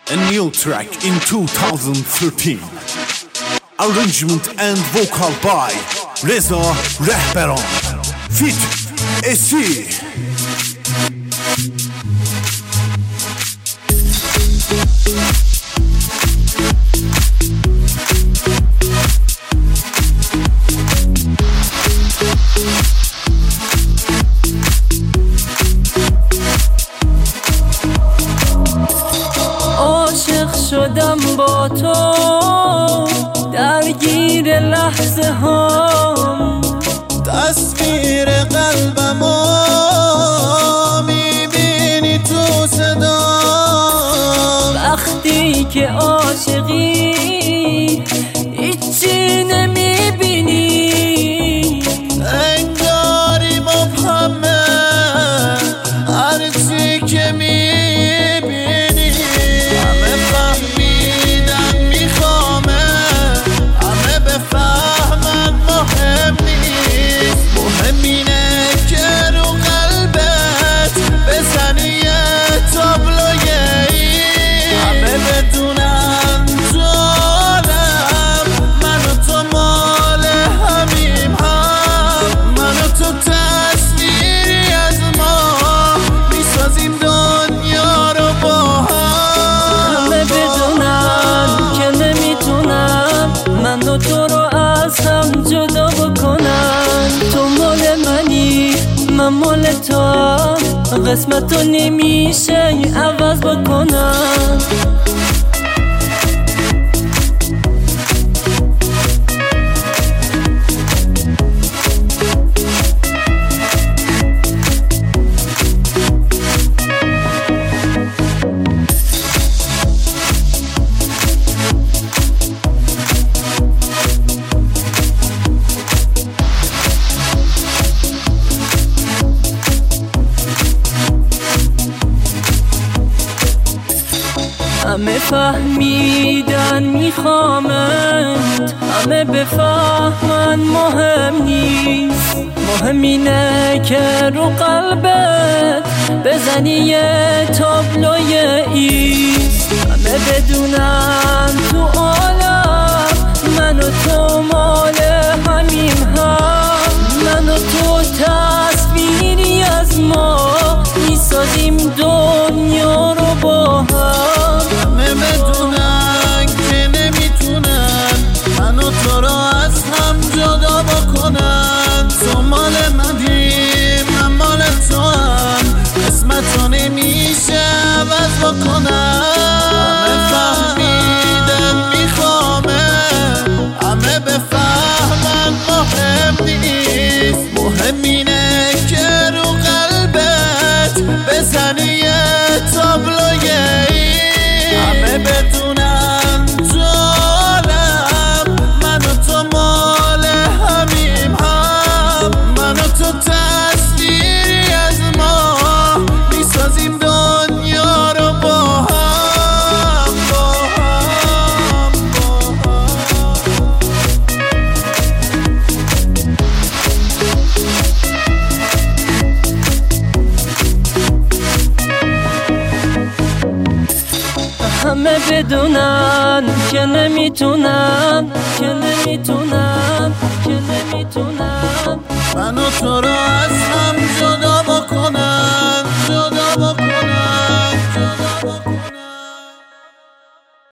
A new track in 2013. Arrangement and vocal by Reza Rehberan. Feat. AC. شدم با تو درگیر لحظه هام، تصویر قلبمو میبینی تو صدا. وقتی که عاشقی هیچی نمیبینی، انگاری مبهمه هرچی که میبینی. همه فهمیدن میخوامه، همه بفهمن مهم نیست. مهم اینه که رو قلبت بزنی یه تابلوی این. همه بدونن تو عالم من و تو مال همیم، هم من و تو تصویری از ما میسازیم دنیا رو با هم. همه بدونن که نمیتونم من و تو رو از هم جدا بکنم. تو مال منی من مال تو، قسمت تو نمیشه عوض بکنم. همه فهمیدن میخوامت، همه بفهمن مهم نیست. مهم اینه که رو قلبت بزنی یه تابلوی ایست. همه بدونن تو عالم من و تو مال همیم، هم من و تو تصویری از ما میسازیم دنیا رو با هم. همه بدونن که نمیتونن من و تو رو از هم جدا بکنن. تو مال منی من مال تو، هم قسمت رو نمیشه عوض بکنن. همه فهمیدن میخوامه، همه بفهمن مهم نیست. مهم اینه که رو قلبت بزنی یه تابلوی این. همه بدونن تو عالم من و تو مال همیم، هم من و تو تصویری از ما میسازیم دنیا رو با هم. همه بدونن که نمیتونم من و تو رو از هم جدا بکنم.